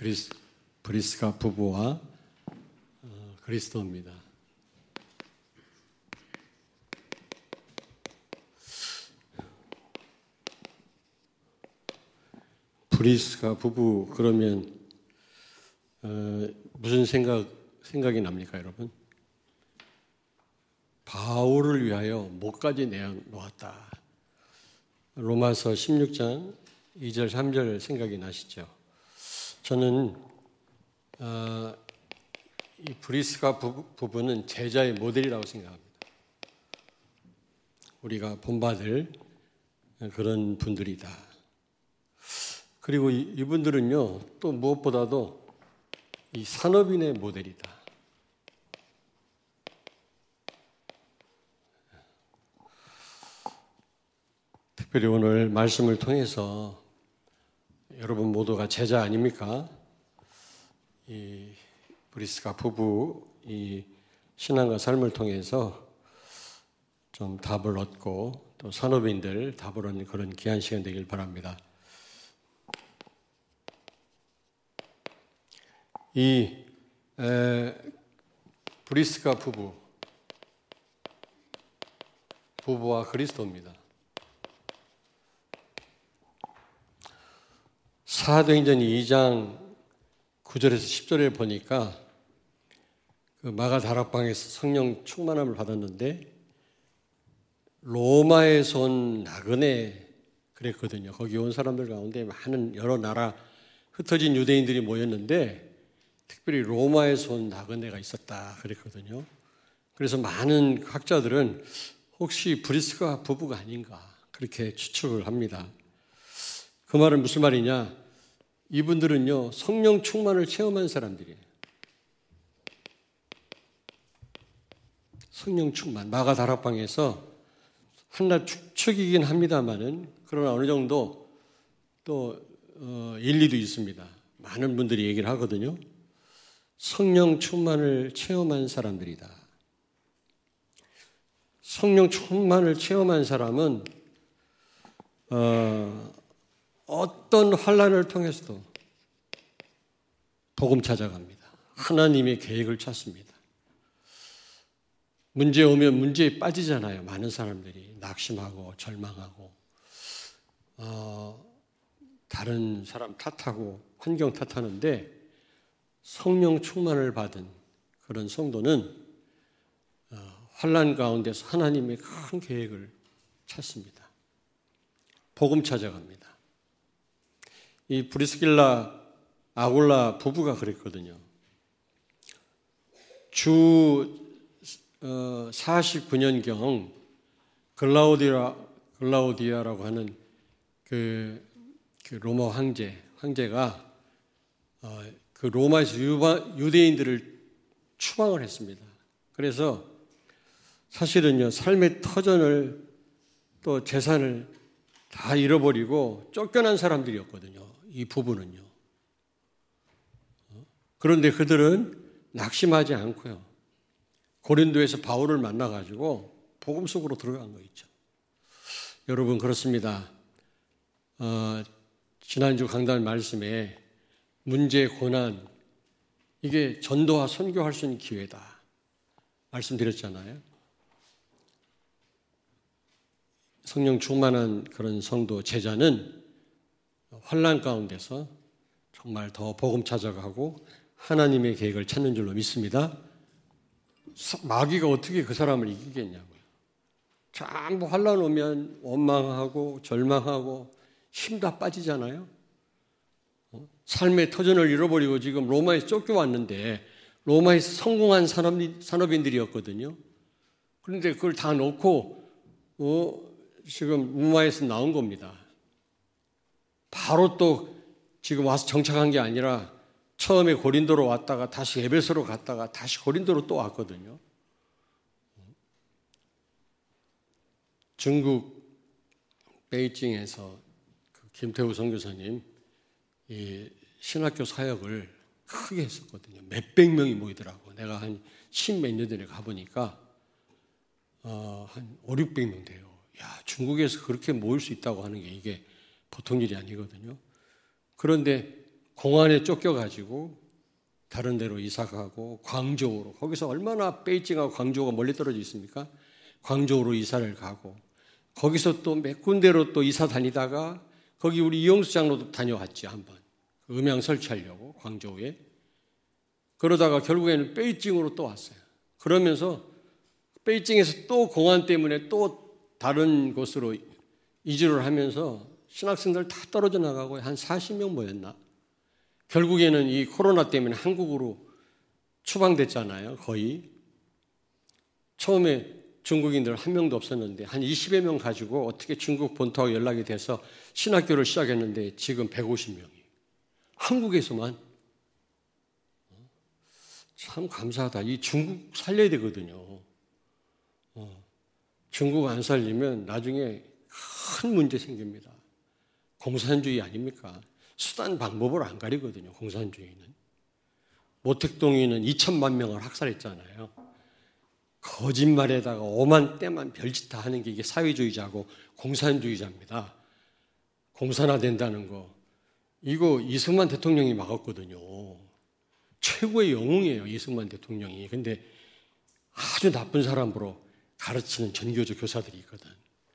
브리스가 부부와 그리스도입니다. 브리스가 부부 그러면 무슨 생각이 납니까, 여러분? 바울을 위하여 목까지 내어놓았다. 로마서 16장 2절 3절 생각이 나시죠? 저는 이 브리스가 부부는 제자의 모델이라고 생각합니다. 우리가 본받을 그런 분들이다. 그리고 이분들은요, 또 무엇보다도 이 산업인의 모델이다. 특별히 오늘 말씀을 통해서 여러분 모두가 제자 아닙니까? 이 브리스가 부부 이 신앙과 삶을 통해서 좀 답을 얻고 또 산업인들 답을 얻는 그런 귀한 시간 되길 바랍니다. 이 브리스가 부부와 그리스도입니다. 사도행전 2장 9절에서 10절에 보니까 그 마가 다락방에서 성령 충만함을 받았는데 로마에서 온 나그네 그랬거든요. 거기 온 사람들 가운데 많은 여러 나라 흩어진 유대인들이 모였는데 특별히 로마에서 온 나그네가 있었다 그랬거든요. 그래서 많은 학자들은 혹시 브리스가 부부가 아닌가 그렇게 추측을 합니다. 그 말은 무슨 말이냐? 이분들은요 성령 충만을 체험한 사람들이에요. 성령 충만 마가 다락방에서 한낱 축적이긴 합니다만은 그러나 어느 정도 또 일리도 있습니다. 많은 분들이 얘기를 하거든요. 성령 충만을 체험한 사람들이다. 성령 충만을 체험한 사람은 어떤 환난을 통해서도 복음 찾아갑니다. 하나님의 계획을 찾습니다. 문제 오면 문제에 빠지잖아요. 많은 사람들이 낙심하고 절망하고 다른 사람 탓하고 환경 탓하는데 성령 충만을 받은 그런 성도는 환난 가운데서 하나님의 큰 계획을 찾습니다. 복음 찾아갑니다. 이 브리스길라 아굴라 부부가 그랬거든요. 주 49년경 글라우디아라고 하는 그 로마 황제가 그 로마에서 유대인들을 추방을 했습니다. 그래서 사실은요 삶의 터전을 또 재산을 다 잃어버리고 쫓겨난 사람들이었거든요. 이 부부는요. 그런데 그들은 낙심하지 않고요. 고린도에서 바울을 만나가지고 복음 속으로 들어간 거 있죠. 여러분 그렇습니다. 지난주 강단 말씀에 문제, 고난 이게 전도와 선교할 수 있는 기회다 말씀드렸잖아요. 성령 충만한 그런 성도 제자는 환난 가운데서 정말 더 복음 찾아가고 하나님의 계획을 찾는 줄로 믿습니다. 마귀가 어떻게 그 사람을 이기겠냐고요. 전부 환난 오면 원망하고 절망하고 힘 다 빠지잖아요. 삶의 터전을 잃어버리고 지금 로마에서 쫓겨왔는데 로마에서 성공한 산업인들이었거든요. 그런데 그걸 다 놓고 지금 로마에서 나온 겁니다. 바로 또 지금 와서 정착한 게 아니라 처음에 고린도로 왔다가 다시 에베소로 갔다가 다시 고린도로 또 왔거든요. 중국 베이징에서 김태우 선교사님 이 신학교 사역을 크게 했었거든요. 몇백 명이 모이더라고. 내가 한 10몇 년 전에 가보니까 한 5, 600명 돼요. 야, 중국에서 그렇게 모일 수 있다고 하는 게 이게 보통 일이 아니거든요. 그런데 공안에 쫓겨가지고 다른 데로 이사가고 광저우로, 거기서 얼마나 베이징하고 광저우가 멀리 떨어져 있습니까? 광저우로 이사를 가고 거기서 또 몇 군데로 또 이사 다니다가 거기 우리 이용수 장로도 다녀왔지 한번. 음향 설치하려고 광저우에. 그러다가 결국에는 베이징으로 또 왔어요. 그러면서 베이징에서 또 공안 때문에 또 다른 곳으로 이주를 하면서 신학생들 다 떨어져 나가고 한 40명 모였나? 결국에는 이 코로나 때문에 한국으로 추방됐잖아요. 거의. 처음에 중국인들 한 명도 없었는데 한 20여 명 가지고 어떻게 중국 본토하고 연락이 돼서 신학교를 시작했는데 지금 150명이. 한국에서만. 참 감사하다. 이 중국 살려야 되거든요. 중국 안 살리면 나중에 큰 문제 생깁니다. 공산주의 아닙니까? 수단 방법을 안 가리거든요. 공산주의는. 모택동이는 2천만 명을 학살했잖아요. 거짓말에다가 오만 때만 별짓 다 하는 게 이게 사회주의자고 공산주의자입니다. 공산화된다는 거. 이거 이승만 대통령이 막았거든요. 최고의 영웅이에요. 이승만 대통령이. 근데 아주 나쁜 사람으로 가르치는 전교조 교사들이 있거든.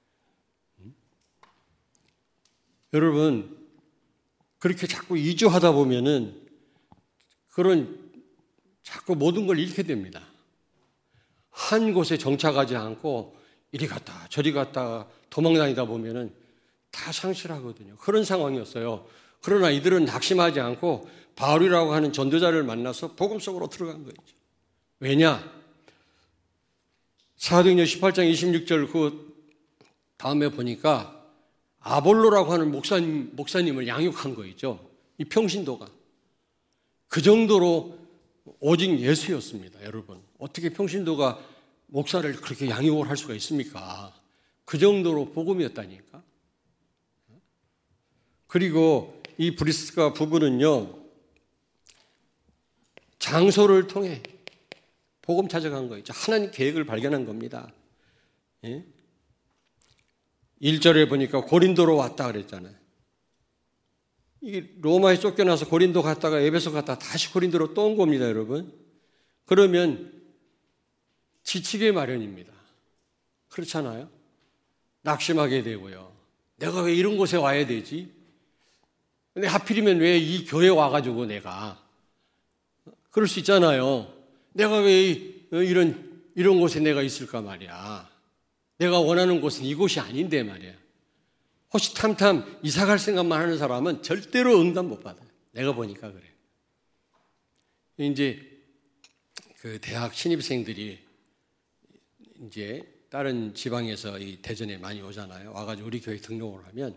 여러분, 그렇게 자꾸 이주하다 보면은 그런 자꾸 모든 걸 잃게 됩니다. 한 곳에 정착하지 않고 이리 갔다 저리 갔다 도망다니다 보면은 다 상실하거든요. 그런 상황이었어요. 그러나 이들은 낙심하지 않고 바울이라고 하는 전도자를 만나서 복음 속으로 들어간 거죠. 왜냐? 사도행전 18장 26절 그 다음에 보니까 아볼로라고 하는 목사님을 양육한 거죠. 이 평신도가. 그 정도로 오직 예수였습니다. 여러분. 어떻게 평신도가 목사를 그렇게 양육을 할 수가 있습니까? 그 정도로 복음이었다니까. 그리고 이 브리스가 부부는요. 장소를 통해 복음 찾아간 거죠. 하나님 계획을 발견한 겁니다. 예? 1절에 보니까 고린도로 왔다 그랬잖아요. 이게 로마에 쫓겨나서 고린도 갔다가 에베소 갔다가 다시 고린도로 또 온 겁니다, 여러분. 그러면 지치게 마련입니다. 그렇잖아요? 낙심하게 되고요. 내가 왜 이런 곳에 와야 되지? 근데 하필이면 왜 이 교회 와가지고 내가 그럴 수 있잖아요. 내가 왜 이런 곳에 내가 있을까 말이야. 내가 원하는 곳은 이곳이 아닌데 말이야. 호시탐탐 이사 갈 생각만 하는 사람은 절대로 응답 못 받아요. 내가 보니까 그래요. 이제 그 대학 신입생들이 이제 다른 지방에서 이 대전에 많이 오잖아요. 와가지고 우리 교회 등록을 하면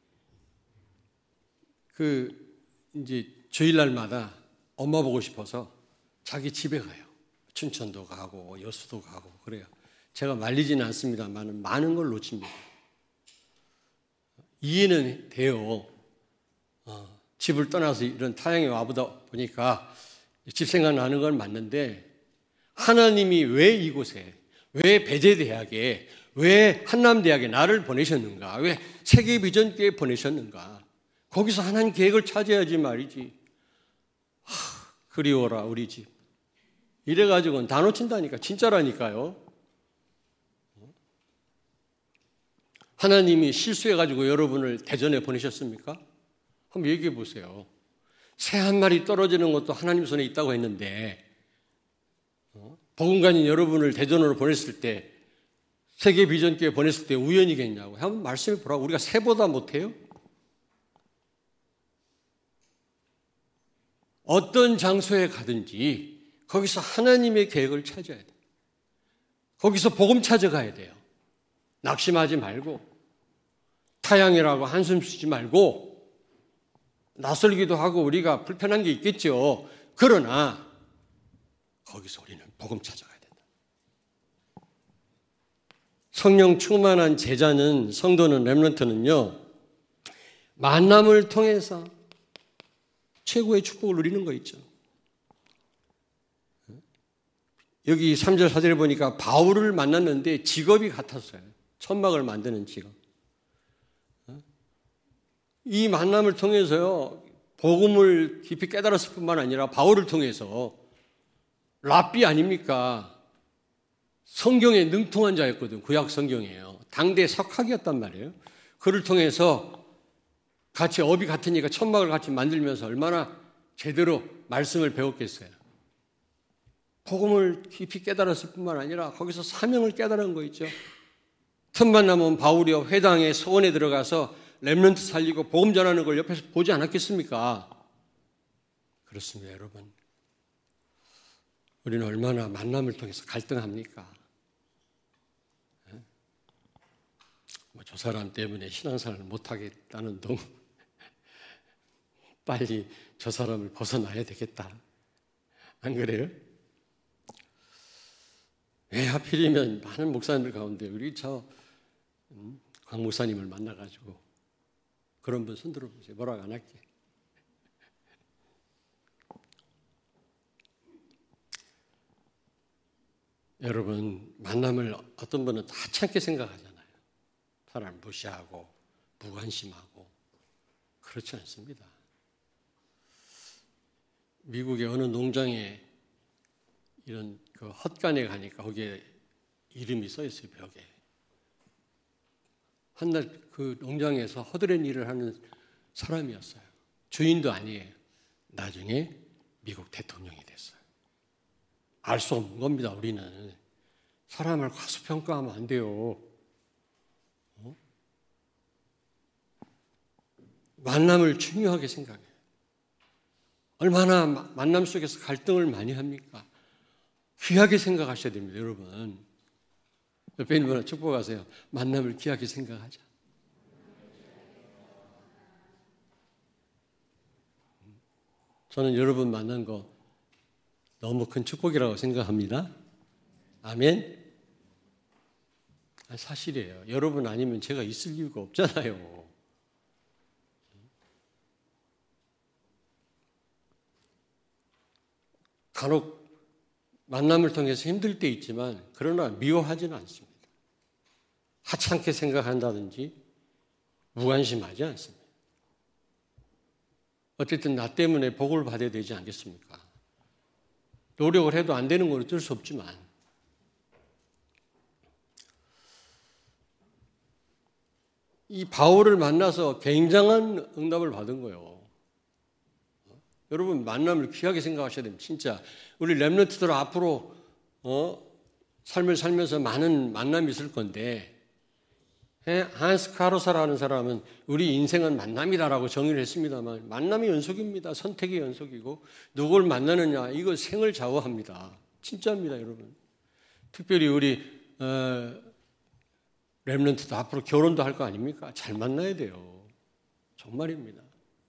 그 이제 주일날마다 엄마 보고 싶어서 자기 집에 가요. 춘천도 가고 여수도 가고 그래요. 제가 말리지는 않습니다만 많은 걸 놓칩니다. 이해는 돼요. 집을 떠나서 이런 타향에 와보다 보니까 집 생각나는 건 맞는데 하나님이 왜 이곳에, 왜 배재대학에, 왜 한남대학에 나를 보내셨는가? 왜 세계비전교회에 보내셨는가? 거기서 하나님 계획을 찾아야지 말이지. 그리워라 우리 집. 이래가지고는 다 놓친다니까. 진짜라니까요. 하나님이 실수해가지고 여러분을 대전에 보내셨습니까? 한번 얘기해 보세요. 새 한 마리 떨어지는 것도 하나님 손에 있다고 했는데 복음가인 여러분을 대전으로 보냈을 때 세계비전교회 보냈을 때 우연이겠냐고. 한번 말씀해 보라고. 우리가 새보다 못해요? 어떤 장소에 가든지 거기서 하나님의 계획을 찾아야 돼요. 거기서 복음 찾아가야 돼요. 낙심하지 말고 타향이라고 한숨 쉬지 말고 낯설기도 하고 우리가 불편한 게 있겠죠. 그러나 거기서 우리는 복음 찾아가야 된다. 성령 충만한 제자는 성도는 렘넌트는요. 만남을 통해서 최고의 축복을 누리는 거 있죠. 여기 3절 4절에 보니까 바울을 만났는데 직업이 같았어요. 천막을 만드는 직업. 이 만남을 통해서요. 복음을 깊이 깨달았을 뿐만 아니라 바울을 통해서 랍비 아닙니까? 성경에 능통한 자였거든. 구약 성경이에요. 당대 석학이었단 말이에요. 그를 통해서 같이 업이 같으니까 천막을 같이 만들면서 얼마나 제대로 말씀을 배웠겠어요. 복음을 깊이 깨달았을 뿐만 아니라 거기서 사명을 깨달은 거 있죠. 틈만 나면 바울이요 회당에 서원에 들어가서 렘넌트 살리고 복음 전하는 걸 옆에서 보지 않았겠습니까? 그렇습니다, 여러분. 우리는 얼마나 만남을 통해서 갈등합니까? 저 사람 때문에 신앙생활을 못하겠다는 동 빨리 저 사람을 벗어나야 되겠다. 안 그래요? 왜 하필이면 많은 목사님들 가운데 우리 강 목사님을 만나가지고 그런 분 손 들어보세요. 뭐라고 안 할게. 여러분, 만남을 어떤 분은 하찮게 생각하잖아요. 사람을 무시하고 무관심하고 그렇지 않습니다. 미국의 어느 농장에 이런 그 헛간에 가니까 거기에 이름이 써 있어요, 벽에. 한날 그 농장에서 허드렛 일을 하는 사람이었어요. 주인도 아니에요. 나중에 미국 대통령이 됐어요. 알 수 없는 겁니다, 우리는. 사람을 과소평가하면 안 돼요. 만남을 중요하게 생각해요. 얼마나 만남 속에서 갈등을 많이 합니까? 귀하게 생각하셔야 됩니다, 여러분. 옆에 있는 분한테 축복하세요. 만남을 귀하게 생각하자. 저는 여러분 만난 거 너무 큰 축복이라고 생각합니다. 아멘. 사실이에요. 여러분 아니면 제가 있을 이유가 없잖아요. 간혹 만남을 통해서 힘들 때 있지만 그러나 미워하지는 않습니다. 하찮게 생각한다든지 무관심하지 않습니다. 어쨌든 나 때문에 복을 받아야 되지 않겠습니까? 노력을 해도 안 되는 건 어쩔 수 없지만 이 바울을 만나서 굉장한 응답을 받은 거예요. 여러분 만남을 귀하게 생각하셔야 됩니다. 진짜 우리 렘넌트들 앞으로 삶을 살면서 많은 만남이 있을 건데 한스 카로사라는 사람은 우리 인생은 만남이다라고 정의를 했습니다만 만남이 연속입니다. 선택이 연속이고 누굴 만나느냐 이거 생을 좌우합니다. 진짜입니다, 여러분. 특별히 우리 렘넌트도 앞으로 결혼도 할 거 아닙니까? 잘 만나야 돼요. 정말입니다.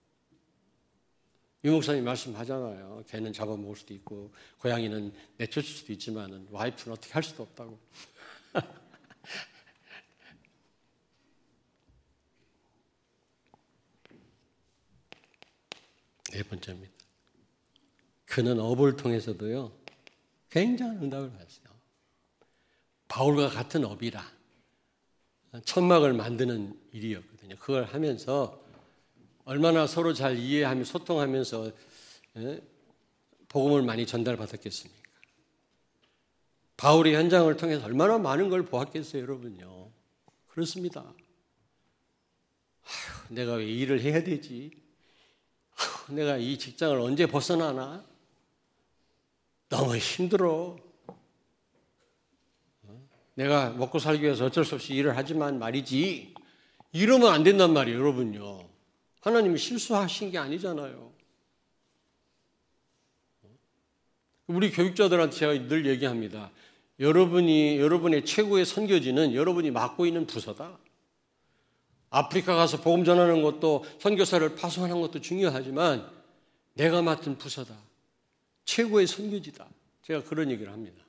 유 목사님 말씀하잖아요. 개는 잡아먹을 수도 있고 고양이는 내쫓을 수도 있지만 와이프는 어떻게 할 수도 없다고. 네 번째입니다. 그는 업을 통해서도요 굉장한 응답을 받았어요. 바울과 같은 업이라 천막을 만드는 일이었거든요. 그걸 하면서 얼마나 서로 잘 이해하며 소통하면서 복음을 많이 전달받았겠습니까? 바울이 현장을 통해서 얼마나 많은 걸 보았겠어요, 여러분요. 그렇습니다. 아휴, 내가 왜 일을 해야 되지? 아휴, 내가 이 직장을 언제 벗어나나? 너무 힘들어. 내가 먹고 살기 위해서 어쩔 수 없이 일을 하지만 말이지. 이러면 안 된단 말이에요, 여러분요. 하나님이 실수하신 게 아니잖아요. 우리 교육자들한테 제가 늘 얘기합니다. 여러분의 최고의 선교지는 여러분이 맡고 있는 부서다. 아프리카 가서 복음 전하는 것도 선교사를 파송하는 것도 중요하지만 내가 맡은 부서다. 최고의 선교지다. 제가 그런 얘기를 합니다.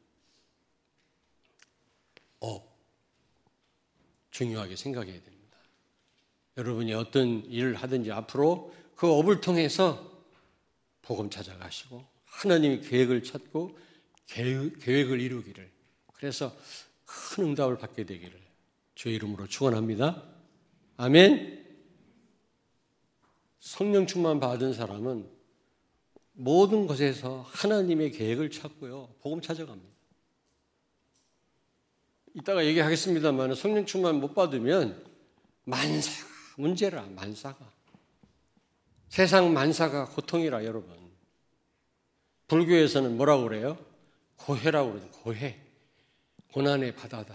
중요하게 생각해야 됩니다. 여러분이 어떤 일을 하든지 앞으로 그 업을 통해서 복음 찾아가시고 하나님의 계획을 찾고 계획을 이루기를 그래서 큰 응답을 받게 되기를 주의 이름으로 축원합니다. 아멘. 성령 충만 받은 사람은 모든 것에서 하나님의 계획을 찾고요. 복음 찾아갑니다. 이따가 얘기하겠습니다만 성령 충만 못 받으면 만사가 문제라. 만사가. 세상 만사가 고통이라 여러분. 불교에서는 뭐라고 그래요? 고해라고 그래요. 고해. 고난의 바다다.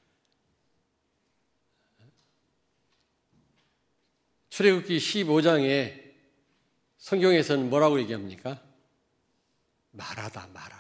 출애굽기 15장에 성경에서는 뭐라고 얘기합니까? 마라다, 마라.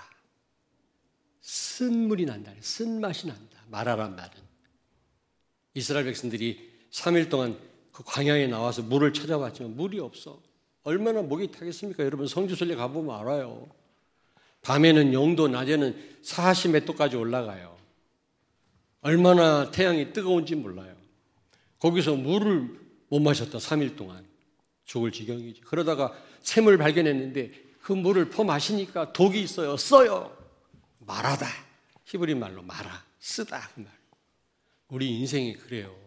쓴물이 난다. 쓴맛이 난다. 마라란 말은. 이스라엘 백성들이 3일 동안 그 광야에 나와서 물을 찾아봤지만 물이 없어. 얼마나 목이 타겠습니까? 여러분 성지순례 가보면 알아요. 밤에는 0도, 낮에는 40몇 도까지 올라가요. 얼마나 태양이 뜨거운지 몰라요. 거기서 물을 못 마셨다. 3일 동안. 죽을 지경이지. 그러다가 샘을 발견했는데 그 물을 퍼마시니까 독이 있어요. 써요. 마라다. 히브리 말로 마라. 쓰다. 그 말. 우리 인생이 그래요.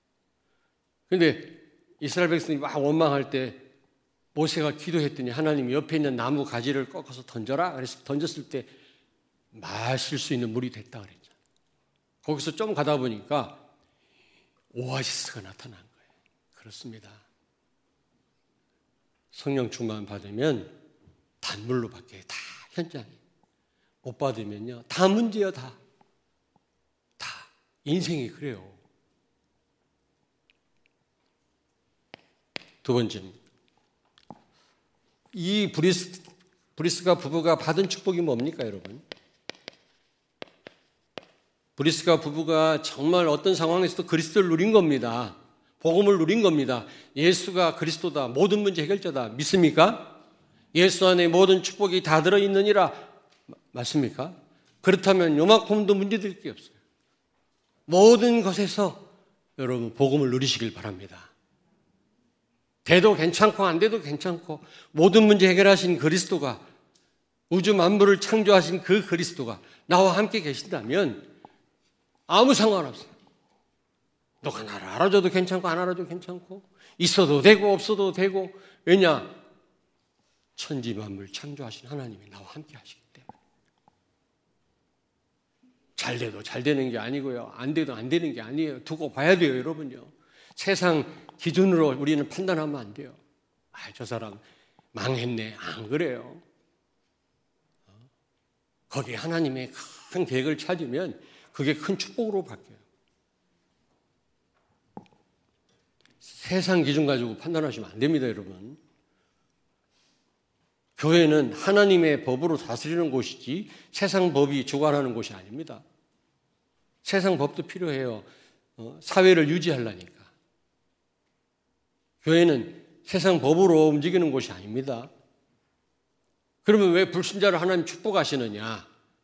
그런데 이스라엘 백성이 막 원망할 때 모세가 기도했더니 하나님이 옆에 있는 나무 가지를 꺾어서 던져라. 그래서 던졌을 때 마실 수 있는 물이 됐다 그랬죠. 거기서 좀 가다 보니까 오아시스가 나타난 거예요. 그렇습니다. 성령 충만 받으면 단물로 바뀌어요. 다 현장이. 못 받으면요. 다 문제예요. 다. 인생이 그래요. 두 번째입니다. 이 브리스가 부부가 받은 축복이 뭡니까, 여러분? 브리스가 부부가 정말 어떤 상황에서도 그리스도를 누린 겁니다. 복음을 누린 겁니다. 예수가 그리스도다. 모든 문제 해결자다. 믿습니까? 예수 안에 모든 축복이 다 들어있느니라. 맞습니까? 그렇다면 요만큼도 문제될 게 없어요. 모든 것에서 여러분 복음을 누리시길 바랍니다. 돼도 괜찮고 안 돼도 괜찮고 모든 문제 해결하신 그리스도가 우주 만물을 창조하신 그 그리스도가 나와 함께 계신다면 아무 상관없어요. 너가 나를 알아줘도 괜찮고 안 알아줘도 괜찮고 있어도 되고 없어도 되고 왜냐? 천지 만물 창조하신 하나님이 나와 함께 하시기 때문에 잘 돼도 잘 되는 게 아니고요. 안 돼도 안 되는 게 아니에요. 두고 봐야 돼요, 여러분요. 세상 기준으로 우리는 판단하면 안 돼요. 저 사람 망했네. 안 그래요. 거기에 하나님의 큰 계획을 찾으면 그게 큰 축복으로 바뀌어요. 세상 기준 가지고 판단하시면 안 됩니다, 여러분. 교회는 하나님의 법으로 다스리는 곳이지 세상 법이 주관하는 곳이 아닙니다. 세상 법도 필요해요. 사회를 유지하려니까. 교회는 세상 법으로 움직이는 곳이 아닙니다. 그러면 왜 불신자를 하나님 축복하시느냐?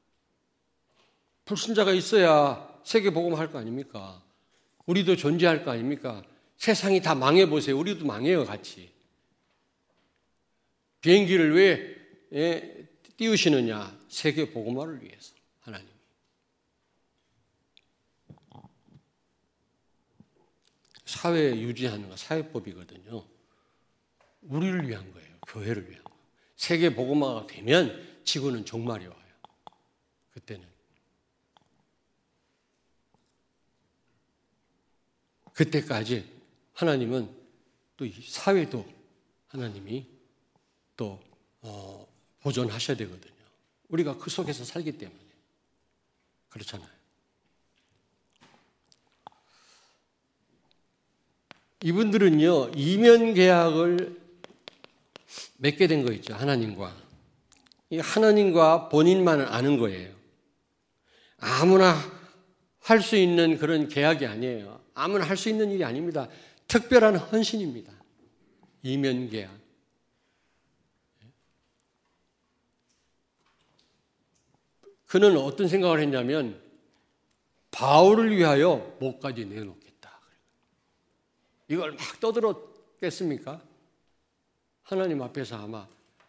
불신자가 있어야 세계 복음할 거 아닙니까? 우리도 존재할 거 아닙니까? 세상이 다 망해보세요. 우리도 망해요, 같이. 비행기를 왜 띄우시느냐? 세계 복음화를 위해서, 하나님. 사회 유지하는 거 사회법이거든요. 우리를 위한 거예요. 교회를 위한 거. 세계 복음화가 되면 지구는 종말이 와요. 그때는. 그때까지 하나님은 또 이 사회도 하나님이 또 보존하셔야 되거든요. 우리가 그 속에서 살기 때문에. 그렇잖아요. 이분들은요, 이면 계약을 맺게 된 거 있죠. 하나님과. 이 하나님과 본인만 아는 거예요. 아무나 할 수 있는 그런 계약이 아니에요. 아무나 할 수 있는 일이 아닙니다. 특별한 헌신입니다. 이면 계약. 그는 어떤 생각을 했냐면 바울을 위하여 목까지 내놓겠다. 이걸 막 떠들었겠습니까? 하나님 앞에서 아마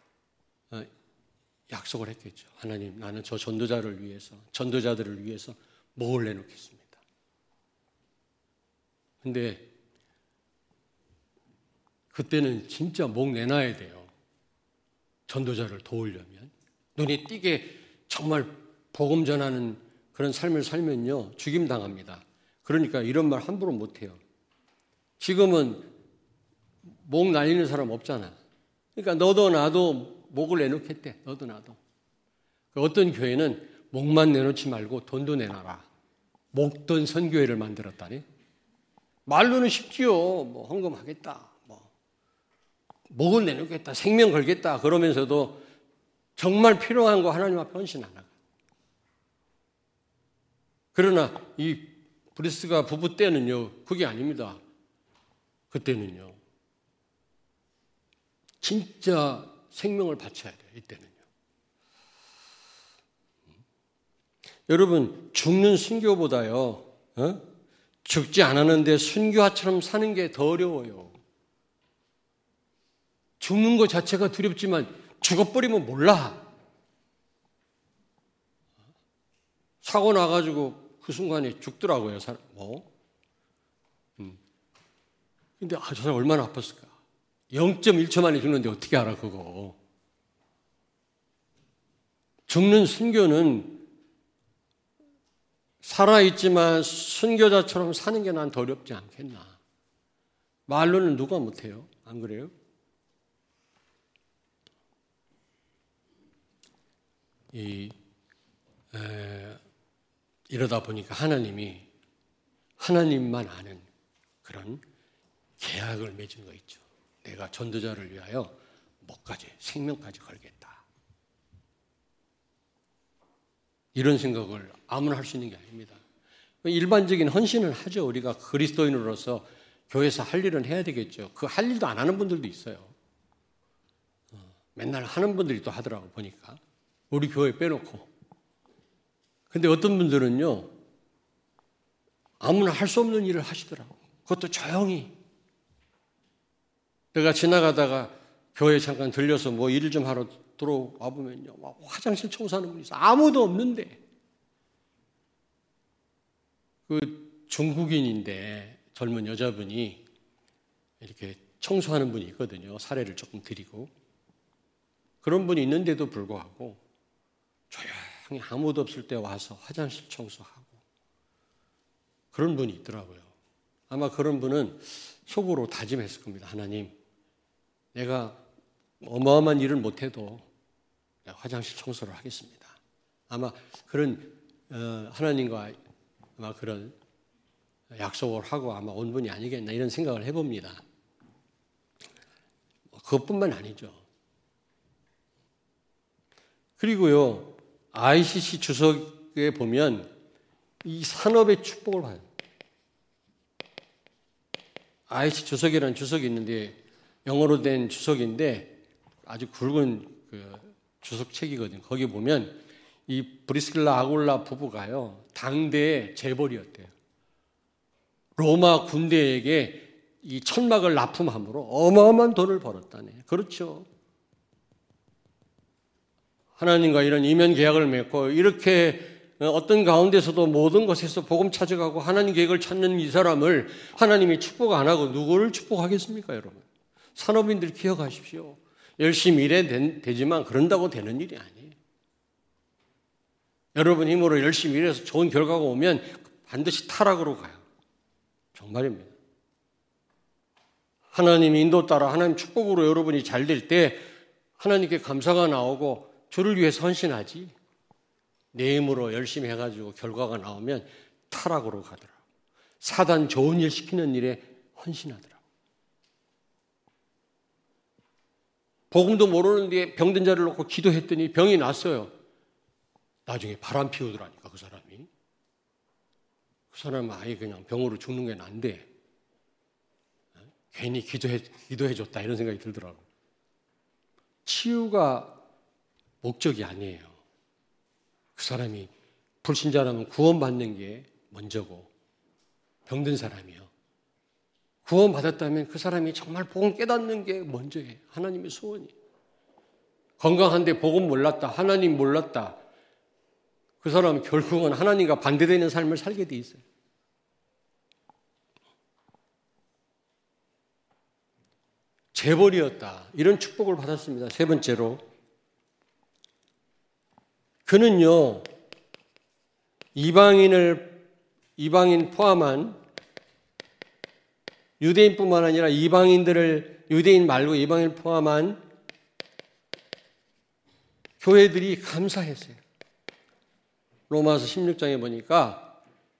약속을 했겠죠. 하나님, 나는 저 전도자들을 위해서 목을 내놓겠습니다. 근데 그때는 진짜 목 내놔야 돼요. 전도자를 도우려면. 눈에 띄게 정말 복음 전하는 그런 삶을 살면요, 죽임당합니다. 그러니까 이런 말 함부로 못해요. 지금은 목 날리는 사람 없잖아. 그러니까 너도 나도 목을 내놓겠대. 너도 나도. 어떤 교회는 목만 내놓지 말고 돈도 내놔라. 목돈 선교회를 만들었다니. 말로는 쉽지요. 뭐 헌금하겠다. 뭐 목을 내놓겠다. 생명 걸겠다. 그러면서도 정말 필요한 거 하나님 앞에 헌신 안 하고. 그러나 이 브리스가 부부 때는요, 그게 아닙니다. 그때는요, 진짜 생명을 바쳐야 돼요. 이때는요. 여러분, 죽는 순교보다요, 죽지 않았는데 순교하처럼 사는 게 더 어려워요. 죽는 것 자체가 두렵지만 죽어버리면 몰라. 사고 나가지고 그 순간에 죽더라고요. 근데 저 사람 얼마나 아팠을까? 0.1초 만에 죽는데 어떻게 알아, 그거. 죽는 순교는 살아있지만 순교자처럼 사는 게 난 더 어렵지 않겠나. 말로는 누가 못해요. 안 그래요? 이러다 보니까 하나님만 아는 그런 계약을 맺은 거 있죠. 내가 전도자를 위하여 목까지, 생명까지 걸겠다. 이런 생각을 아무나 할 수 있는 게 아닙니다. 일반적인 헌신을 하죠. 우리가 그리스도인으로서 교회에서 할 일은 해야 되겠죠. 그 할 일도 안 하는 분들도 있어요. 맨날 하는 분들이 또 하더라고 보니까. 우리 교회 빼놓고. 근데 어떤 분들은요, 아무나 할 수 없는 일을 하시더라고. 그것도 조용히. 내가 지나가다가 교회 잠깐 들려서 뭐 일을 좀 하러 들어와 보면요, 막 화장실 청소하는 분이 있어. 아무도 없는데. 그 중국인인데 젊은 여자분이 이렇게 청소하는 분이 있거든요. 사례를 조금 드리고. 그런 분이 있는데도 불구하고 조용히 아무도 없을 때 와서 화장실 청소하고 그런 분이 있더라고요. 아마 그런 분은 속으로 다짐했을 겁니다. 하나님, 내가 어마어마한 일을 못해도 화장실 청소를 하겠습니다. 아마 그런 하나님과 아마 그런 약속을 하고 아마 온 분이 아니겠나 이런 생각을 해봅니다. 그것뿐만 아니죠. 그리고요, ICC 주석에 보면 이 산업의 축복을 봐요. ICC 주석이라는 주석이 있는데 영어로 된 주석인데 아주 굵은 그 주석책이거든요. 거기 보면 이 브리스길라 아굴라 부부가요, 당대의 재벌이었대요. 로마 군대에게 이 천막을 납품함으로 어마어마한 돈을 벌었다네. 그렇죠. 하나님과 이런 이면 계약을 맺고 이렇게 어떤 가운데서도 모든 것에서 복음 찾아가고 하나님 계획을 찾는 이 사람을 하나님이 축복 안 하고 누구를 축복하겠습니까, 여러분? 산업인들 기억하십시오. 열심히 일해야 되지만 그런다고 되는 일이 아니에요. 여러분 힘으로 열심히 일해서 좋은 결과가 오면 반드시 타락으로 가요. 정말입니다. 하나님 인도 따라 하나님 축복으로 여러분이 잘 될 때 하나님께 감사가 나오고 주를 위해서 헌신하지, 내 힘으로 열심히 해가지고 결과가 나오면 타락으로 가더라고. 사단 좋은 일 시키는 일에 헌신하더라고. 복음도 모르는데 병든 자를 놓고 기도했더니 병이 났어요. 나중에 바람 피우더라니까 그 사람이. 그 사람은 아예 그냥 병으로 죽는 게 난데 괜히 기도해줬다 이런 생각이 들더라고요. 치유가 목적이 아니에요. 그 사람이 불신자라면 구원받는 게 먼저고, 병든 사람이요, 구원받았다면 그 사람이 정말 복음 깨닫는 게 먼저예요. 하나님의 소원이. 건강한데 복음 몰랐다, 하나님 몰랐다, 그 사람은 결국은 하나님과 반대되는 삶을 살게 돼 있어요. 재벌이었다. 이런 축복을 받았습니다. 세 번째로, 그는요, 이방인 포함한 유대인뿐만 아니라 유대인 말고 이방인 포함한 교회들이 감사했어요. 로마서 16장에 보니까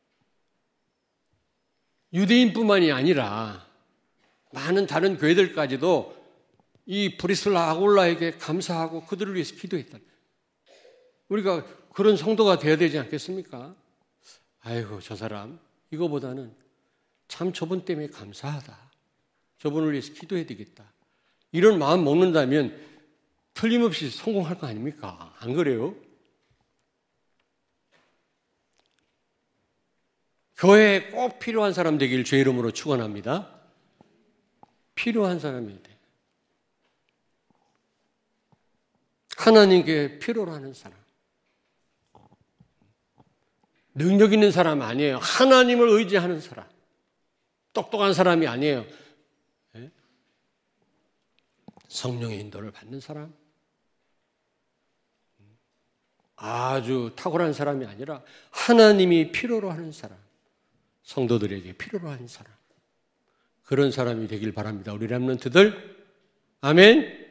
유대인뿐만이 아니라 많은 다른 교회들까지도 이 브리스라 아굴라에게 감사하고 그들을 위해서 기도했다. 우리가 그런 성도가 되어야 되지 않겠습니까? 아이고, 저 사람 이거보다는 참 저분 때문에 감사하다. 저분을 위해서 기도해야 되겠다. 이런 마음 먹는다면 틀림없이 성공할 거 아닙니까? 안 그래요? 교회에 꼭 필요한 사람 되길 주의 이름으로 축원합니다. 필요한 사람이 돼. 하나님께 필요로 하는 사람. 능력 있는 사람 아니에요. 하나님을 의지하는 사람. 똑똑한 사람이 아니에요. 성령의 인도를 받는 사람. 아주 탁월한 사람이 아니라 하나님이 필요로 하는 사람. 성도들에게 필요로 하는 사람. 그런 사람이 되길 바랍니다. 우리 렘넌트들. 아멘.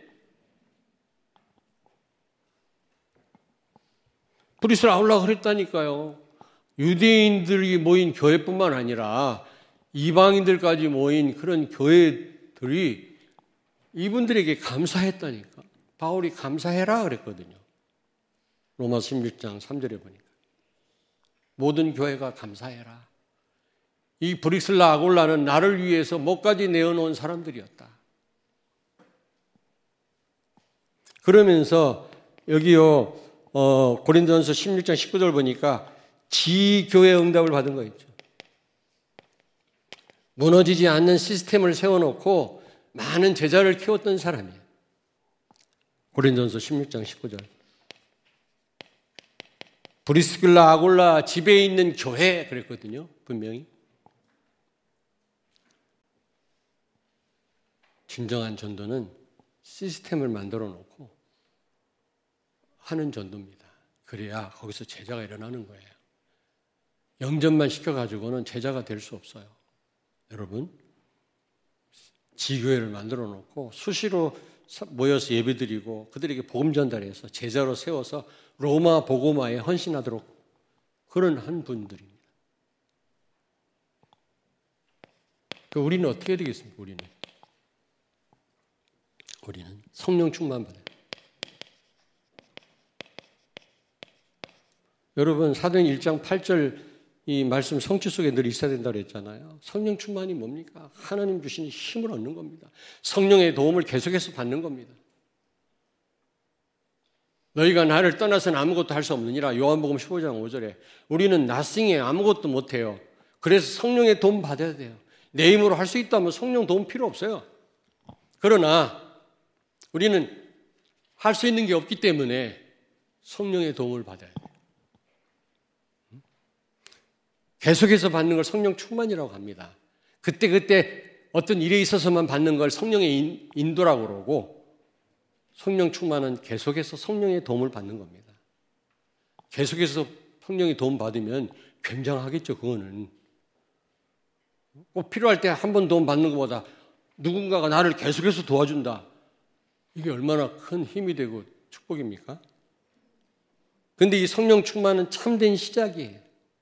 브리스라 아굴라가 그랬다니까요. 유대인들이 모인 교회뿐만 아니라 이방인들까지 모인 그런 교회들이 이분들에게 감사했다니까. 바울이 감사해라 그랬거든요. 로마서 16장 3절에 보니까. 모든 교회가 감사해라. 이 브리스라 아굴라는 나를 위해서 목까지 내어놓은 사람들이었다. 그러면서 여기요 고린도전서 16장 19절 보니까 지교회 응답을 받은 거 있죠. 무너지지 않는 시스템을 세워놓고 많은 제자를 키웠던 사람이에요. 고린도전서 16장 19절. 브리스길라 아굴라 집에 있는 교회 그랬거든요. 분명히. 진정한 전도는 시스템을 만들어 놓고 하는 전도입니다. 그래야 거기서 제자가 일어나는 거예요. 영접만 시켜가지고는 제자가 될 수 없어요. 여러분, 지교회를 만들어 놓고 수시로 모여서 예배드리고 그들에게 복음 전달해서 제자로 세워서 로마 복음화에 헌신하도록 그런 한 분들입니다. 우리는 어떻게 해야 되겠습니까? 우리는 성령 충만 받아요. 여러분, 사도행 1장 8절 이 말씀 성취 속에 늘 있어야 된다고 했잖아요. 성령 충만이 뭡니까? 하나님 주시는 힘을 얻는 겁니다. 성령의 도움을 계속해서 받는 겁니다. 너희가 나를 떠나서는 아무것도 할 수 없느니라. 요한복음 15장 5절에 우리는 nothing에 아무것도 못해요. 그래서 성령의 도움 받아야 돼요. 내 힘으로 할 수 있다면 성령 도움 필요 없어요. 그러나 우리는 할 수 있는 게 없기 때문에 성령의 도움을 받아야 돼요. 계속해서 받는 걸 성령 충만이라고 합니다. 그때 어떤 일에 있어서만 받는 걸 성령의 인도라고 그러고 성령 충만은 계속해서 성령의 도움을 받는 겁니다. 계속해서 성령의 도움 받으면 굉장하겠죠. 그거는. 꼭 필요할 때 한 번 도움 받는 것보다 누군가가 나를 계속해서 도와준다. 이게 얼마나 큰 힘이 되고 축복입니까? 그런데 이 성령 충만은 참된 시작이에요.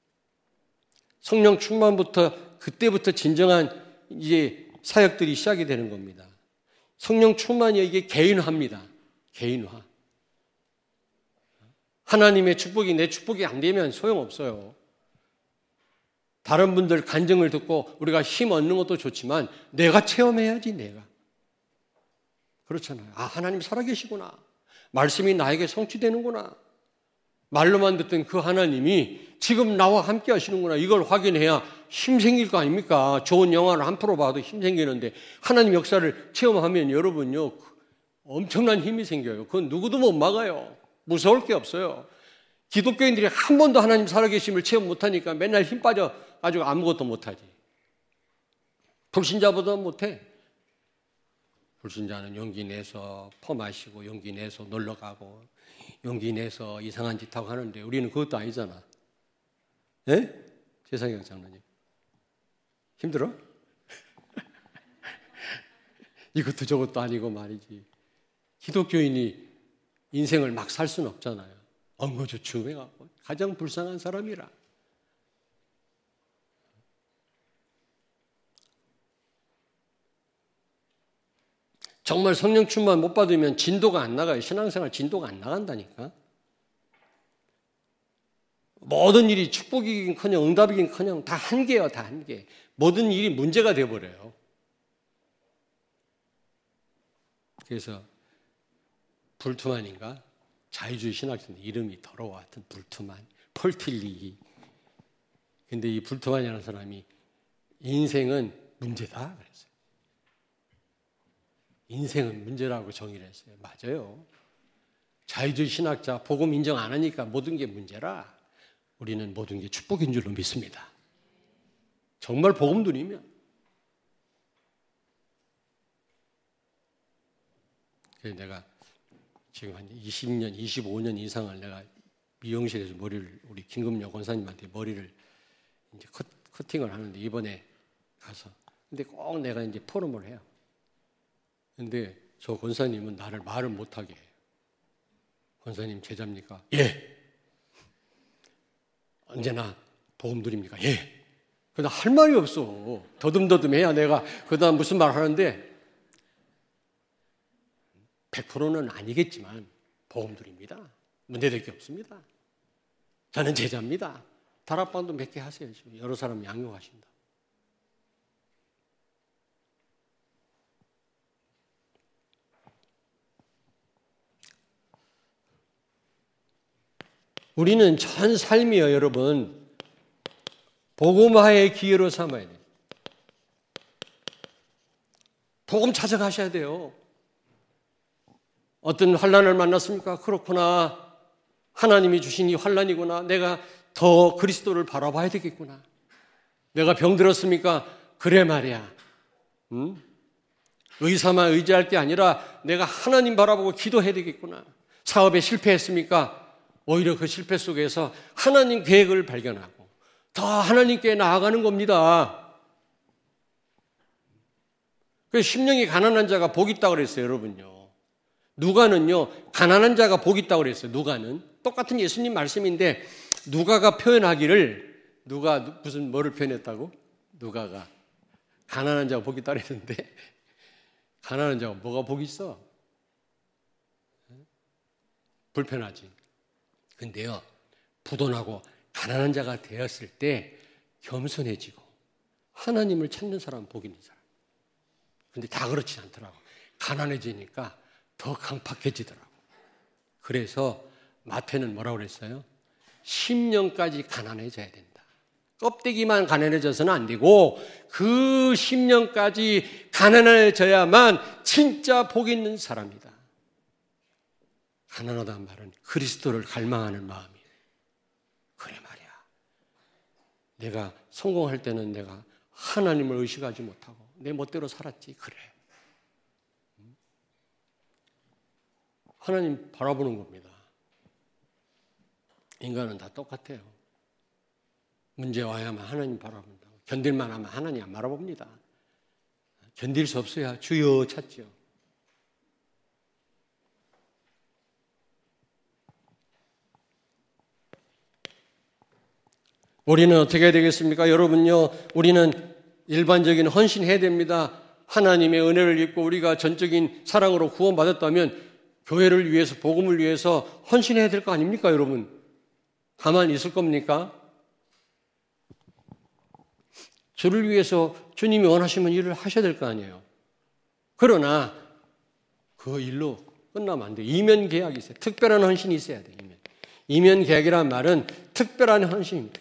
성령 충만부터 그때부터 진정한 이제 사역들이 시작이 되는 겁니다. 성령 충만이 이게 개인화입니다. 개인화. 하나님의 축복이 내 축복이 안 되면 소용없어요. 다른 분들 간증을 듣고 우리가 힘 얻는 것도 좋지만 내가 체험해야지 내가. 그렇잖아요. 아, 하나님 살아계시구나. 말씀이 나에게 성취되는구나. 말로만 듣던 그 하나님이 지금 나와 함께 하시는구나. 이걸 확인해야 힘 생길 거 아닙니까? 좋은 영화를 한 프로 봐도 힘 생기는데 하나님 역사를 체험하면 여러분요 엄청난 힘이 생겨요. 그건 누구도 못 막아요. 무서울 게 없어요. 기독교인들이 한 번도 하나님 살아계심을 체험 못하니까 맨날 힘 빠져 가지고 아무것도 못하지. 불신자보다 못해. 불순자는 용기 내서 퍼마시고 용기 내서 놀러 가고 용기 내서 이상한 짓 하고 하는데 우리는 그것도 아니잖아. 예? 최상혁 장로님. 힘들어? 이것도 저것도 아니고 말이지. 기독교인이 인생을 막 살 수는 없잖아요. 엉거주춤해갖고 가장 불쌍한 사람이라. 정말 성령 충만 못 받으면 진도가 안 나가요. 신앙생활 진도가 안 나간다니까. 모든 일이 축복이긴커녕 응답이긴커녕 다 한계예요. 다 한계. 모든 일이 문제가 되어버려요. 그래서 불투만인가? 자유주의 신학생 이름이 더러워. 하여튼 불투만, 폴틸리. 근데 이 불투만이라는 사람이 인생은 문제다 그랬어요. 인생은 문제라고 정의를 했어요. 맞아요. 자유주의 신학자 복음 인정 안 하니까 모든 게 문제라. 우리는 모든 게 축복인 줄로 믿습니다. 정말 복음 누리면. 그래서 내가 지금 한 20년, 25년 이상을 내가 미용실에서 머리를 우리 김금영 권사님한테 머리를 이제 커팅을 하는데 이번에 가서 근데 꼭 내가 이제 포럼을 해요. 근데 저 권사님은 나를 말을 못하게 해요. 권사님 제자입니까? 예. 언제나 복음 누립니까? 예. 그러다 할 말이 없어. 더듬더듬해야 내가 그다음 무슨 말 하는데 100%는 아니겠지만 복음 누립니다. 문제될 게 없습니다. 저는 제자입니다. 다락방도 몇 개 하세요. 지금 여러 사람 양육하신다. 우리는 전 삶이요, 여러분. 복음화의 기회로 삼아야 돼요. 복음 찾아가셔야 돼요. 어떤 환난을 만났습니까? 그렇구나. 하나님이 주신 이 환난이구나. 내가 더 그리스도를 바라봐야 되겠구나. 내가 병들었습니까? 그래 말이야. 의사만 의지할 게 아니라 내가 하나님 바라보고 기도해야 되겠구나. 사업에 실패했습니까? 오히려 그 실패 속에서 하나님 계획을 발견하고 더 하나님께 나아가는 겁니다. 그래서 심령이 가난한 자가 복 있다고 그랬어요, 여러분요. 누가는요, 가난한 자가 복 있다고 그랬어요, 누가는. 똑같은 예수님 말씀인데, 누가가 표현하기를, 누가 무슨 뭐를 표현했다고? 누가가. 가난한 자가 복 있다고 그랬는데, 가난한 자가 뭐가 복 있어? 불편하지. 근데요, 부도나고 가난한 자가 되었을 때 겸손해지고 하나님을 찾는 사람은 복 있는 사람. 근데 다 그렇지 않더라고. 가난해지니까 더 강팍해지더라고. 그래서 마태는 뭐라고 그랬어요? 10년까지 가난해져야 된다. 껍데기만 가난해져서는 안 되고 그 10년까지 가난해져야만 진짜 복 있는 사람이다. 가난하다는 말은 그리스도를 갈망하는 마음이에요. 그래 말이야. 내가 성공할 때는 내가 하나님을 의식하지 못하고 내 멋대로 살았지. 그래. 하나님 바라보는 겁니다. 인간은 다 똑같아요. 문제 와야만 하나님 바라본다. 견딜만 하면 하나님 안 바라봅니다. 견딜 수 없어야 주여 찾죠. 우리는 어떻게 해야 되겠습니까? 여러분요, 우리는 일반적인 헌신해야 됩니다. 하나님의 은혜를 입고 우리가 전적인 사랑으로 구원받았다면 교회를 위해서, 복음을 위해서 헌신해야 될 거 아닙니까, 여러분? 가만히 있을 겁니까? 주를 위해서 주님이 원하시면 일을 하셔야 될 거 아니에요. 그러나 그 일로 끝나면 안 돼요. 이면 계약이 있어요. 특별한 헌신이 있어야 돼요. 이면 계약이라는 말은 특별한 헌신입니다.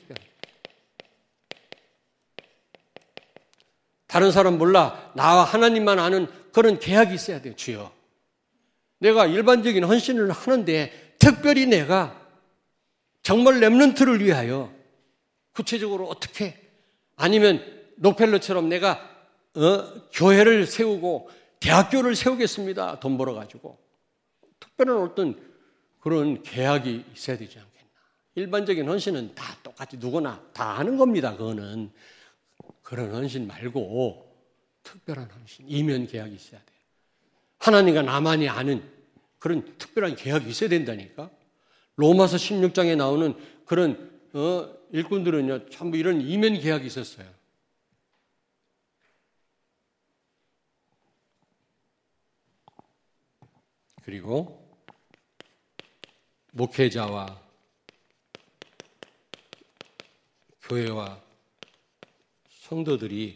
다른 사람 몰라. 나와 하나님만 아는 그런 계약이 있어야 돼요. 주여, 내가 일반적인 헌신을 하는데 특별히 내가 정말 렘넌트를 위하여 구체적으로 어떻게, 아니면 록펠러처럼 내가 교회를 세우고 대학교를 세우겠습니다. 돈 벌어가지고. 특별한 어떤 그런 계약이 있어야 되지 않겠나. 일반적인 헌신은 다 똑같이 누구나 다 하는 겁니다. 그거는. 그런 헌신 말고 특별한 헌신, 이면 계약이 있어야 돼요. 하나님과 나만이 아는 그런 특별한 계약이 있어야 된다니까. 로마서 16장에 나오는 그런 일꾼들은요, 전부 이런 이면 계약이 있었어요. 그리고 목회자와 교회와 성도들이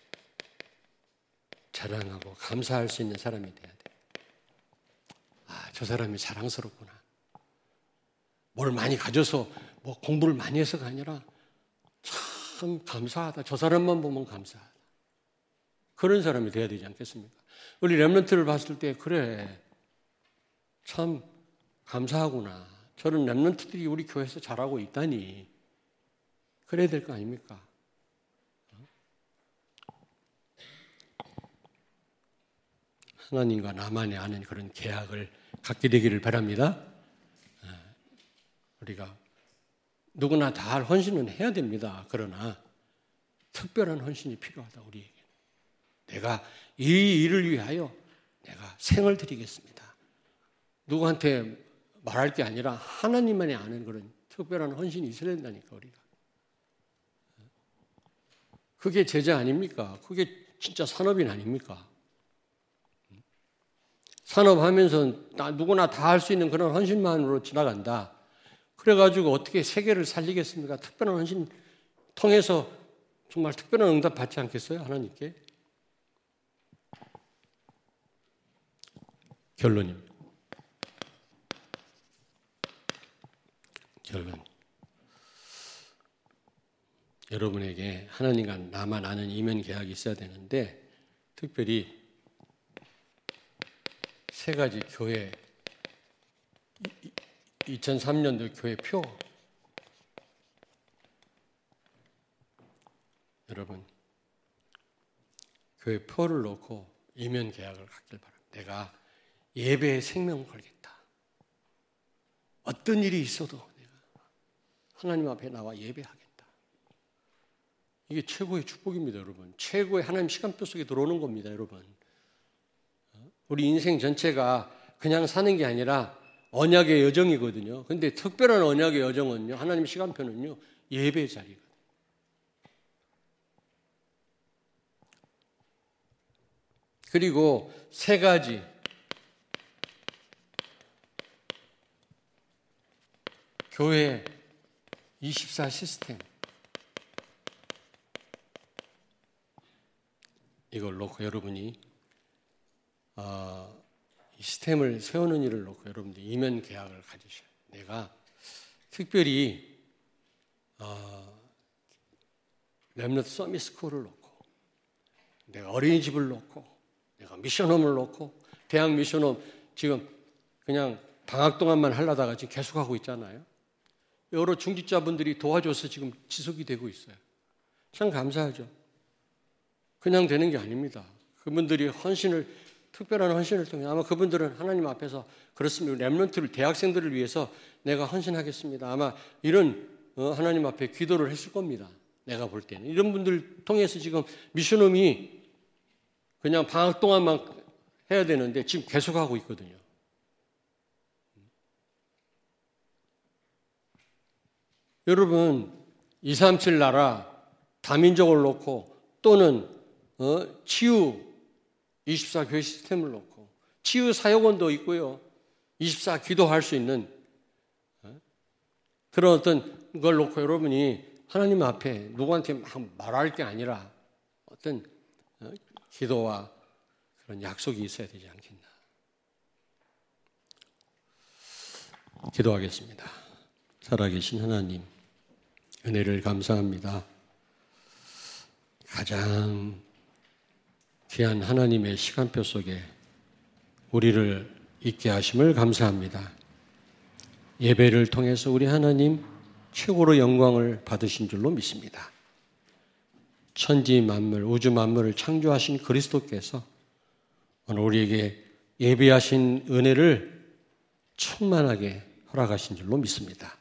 자랑하고 감사할 수 있는 사람이 돼야 돼. 아, 저 사람이 자랑스럽구나. 뭘 많이 가져서 뭐 공부를 많이 해서가 아니라 참 감사하다. 저 사람만 보면 감사하다. 그런 사람이 돼야 되지 않겠습니까? 우리 렘넌트를 봤을 때 그래, 참 감사하구나. 저런 렘넌트들이 우리 교회에서 잘하고 있다니. 그래야 될 거 아닙니까? 하나님과 나만이 아는 그런 계약을 갖게 되기를 바랍니다. 우리가 누구나 다 할 헌신은 해야 됩니다. 그러나 특별한 헌신이 필요하다, 우리에게. 내가 이 일을 위하여 내가 생을 드리겠습니다. 누구한테 말할 게 아니라 하나님만이 아는 그런 특별한 헌신이 있어야 된다니까, 우리가. 그게 제자 아닙니까? 그게 진짜 산업인 아닙니까? 산업하면서 누구나 다 할 수 있는 그런 헌신만으로 지나간다. 그래가지고 어떻게 세계를 살리겠습니까? 특별한 헌신 통해서 정말 특별한 응답 받지 않겠어요? 하나님께? 결론. 여러분에게 하나님과 나만 아는 이면 계약이 있어야 되는데, 특별히 세 가지 교회, 2003년도 교회 표. 여러분, 교회 표를 놓고 이면 계약을 갖길 바랍니다. 내가 예배에 생명을 걸겠다. 어떤 일이 있어도 내가 하나님 앞에 나와 예배하겠다. 이게 최고의 축복입니다, 여러분. 최고의 하나님 시간표 속에 들어오는 겁니다, 여러분. 우리 인생 전체가 그냥 사는 게 아니라 언약의 여정이거든요. 근데 특별한 언약의 여정은요, 하나님 시간표는요, 예배 자리거든요. 그리고 세 가지. 교회 24 시스템. 이걸 놓고 여러분이 이 시스템을 세우는 일을 놓고 여러분들이 이면 계약을 가지셔야 돼요. 내가 특별히 렘넌트 서밋 스쿨을 놓고, 내가 어린이집을 놓고, 내가 미션홈을 놓고, 대학 미션홈 지금 그냥 방학 동안만 하려다가 지금 계속하고 있잖아요. 여러 중직자분들이 도와줘서 지금 지속이 되고 있어요. 참 감사하죠. 그냥 되는 게 아닙니다. 그분들이 특별한 헌신을 통해 아마 그분들은 하나님 앞에서 그렇습니다. 렘넌트를, 대학생들을 위해서 내가 헌신하겠습니다. 아마 이런 하나님 앞에 기도를 했을 겁니다. 내가 볼 때는. 이런 분들 통해서 지금 미션홈이 그냥 방학 동안만 해야 되는데 지금 계속하고 있거든요. 여러분, 237 나라 다민족을 놓고, 또는 치유 24 교회 시스템을 놓고, 치유 사역원도 있고요, 24 기도할 수 있는 그런 어떤 걸 놓고 여러분이 하나님 앞에 누구한테 막 말할 게 아니라 어떤 기도와 그런 약속이 있어야 되지 않겠나. 기도하겠습니다. 살아계신 하나님, 은혜를 감사합니다. 가장 귀한 하나님의 시간표 속에 우리를 있게 하심을 감사합니다. 예배를 통해서 우리 하나님 최고로 영광을 받으신 줄로 믿습니다. 천지 만물, 우주 만물을 창조하신 그리스도께서 오늘 우리에게 예비하신 은혜를 충만하게 허락하신 줄로 믿습니다.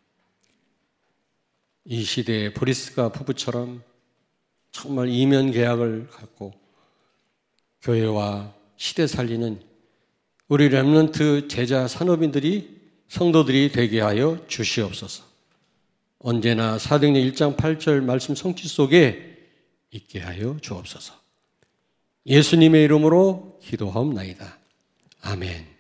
이 시대의 브리스가 부부처럼 정말 이면 계약을 갖고 교회와 시대 살리는 우리 렘넌트 제자 산업인들이 성도들이 되게 하여 주시옵소서. 언제나 사도행전 1장 8절 말씀 성취 속에 있게 하여 주옵소서. 예수님의 이름으로 기도하옵나이다. 아멘.